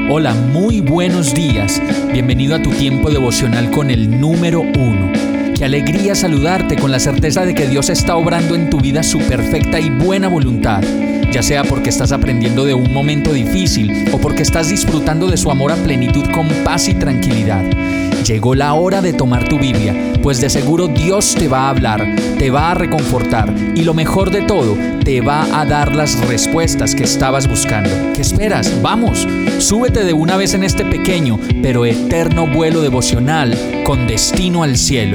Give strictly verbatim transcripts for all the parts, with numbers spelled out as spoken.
Hola, muy buenos días. Bienvenido a tu tiempo devocional con el número uno. Qué alegría saludarte con la certeza de que Dios está obrando en tu vida su perfecta y buena voluntad, ya sea porque estás aprendiendo de un momento difícil o porque estás disfrutando de su amor a plenitud con paz y tranquilidad. Llegó la hora de tomar tu Biblia, pues de seguro Dios te va a hablar, te va a reconfortar y lo mejor de todo, te va a dar las respuestas que estabas buscando. ¿Qué esperas? ¡Vamos! Súbete de una vez en este pequeño pero eterno vuelo devocional con destino al cielo.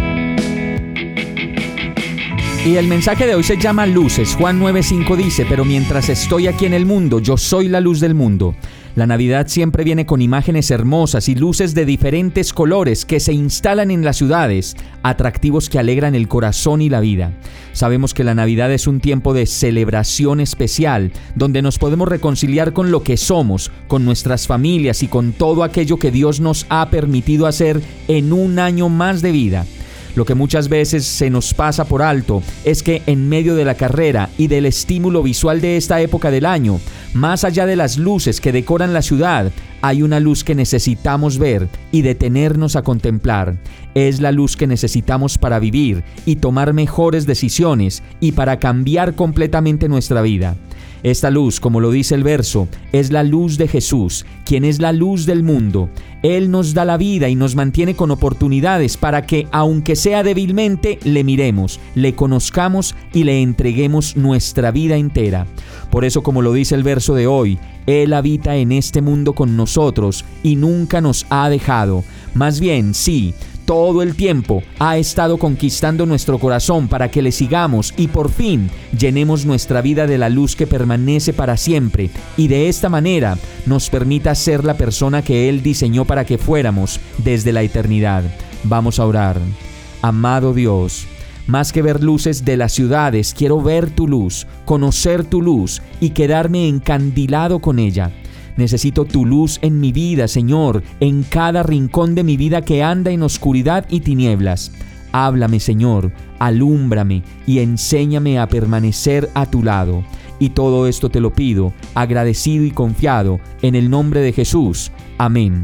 Y el mensaje de hoy se llama Luces. Juan nueve cinco dice: pero mientras estoy aquí en el mundo, yo soy la luz del mundo. La Navidad siempre viene con imágenes hermosas y luces de diferentes colores que se instalan en las ciudades, atractivos que alegran el corazón y la vida. Sabemos que la Navidad es un tiempo de celebración especial, donde nos podemos reconciliar con lo que somos, con nuestras familias y con todo aquello que Dios nos ha permitido hacer en un año más de vida. Lo que muchas veces se nos pasa por alto es que en medio de la carrera y del estímulo visual de esta época del año, más allá de las luces que decoran la ciudad, hay una luz que necesitamos ver y detenernos a contemplar. Es la luz que necesitamos para vivir y tomar mejores decisiones y para cambiar completamente nuestra vida. Esta luz, como lo dice el verso, es la luz de Jesús, quien es la luz del mundo. Él nos da la vida y nos mantiene con oportunidades para que, aunque sea débilmente, le miremos, le conozcamos y le entreguemos nuestra vida entera. Por eso, como lo dice el verso de hoy, Él habita en este mundo con nosotros y nunca nos ha dejado. Más bien, sí, todo el tiempo ha estado conquistando nuestro corazón para que le sigamos y por fin llenemos nuestra vida de la luz que permanece para siempre y de esta manera nos permita ser la persona que Él diseñó para que fuéramos desde la eternidad. Vamos a orar. Amado Dios, más que ver luces de las ciudades, quiero ver tu luz, conocer tu luz y quedarme encandilado con ella. Necesito tu luz en mi vida, Señor, en cada rincón de mi vida que anda en oscuridad y tinieblas. Háblame, Señor, alúmbrame y enséñame a permanecer a tu lado. Y todo esto te lo pido, agradecido y confiado, en el nombre de Jesús. Amén.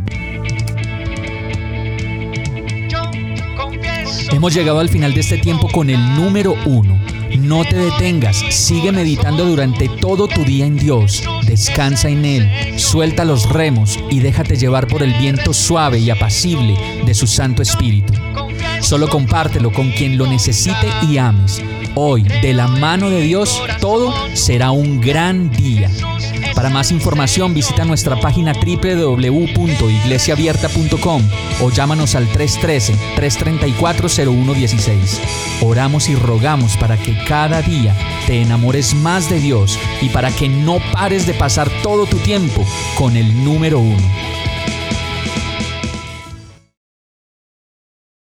Hemos llegado al final de este tiempo con el número uno. No te detengas, sigue meditando durante todo tu día en Dios. Descansa en Él, suelta los remos y déjate llevar por el viento suave y apacible de su Santo Espíritu. Solo compártelo con quien lo necesite y ames. Hoy, de la mano de Dios, todo será un gran día. Para más información, visita nuestra página doble u doble u doble u punto iglesia abierta punto com o llámanos al tres uno tres, tres tres cuatro, cero uno uno seis. Oramos y rogamos para que cada día te enamores más de Dios y para que no pares de pasar todo tu tiempo con el número uno.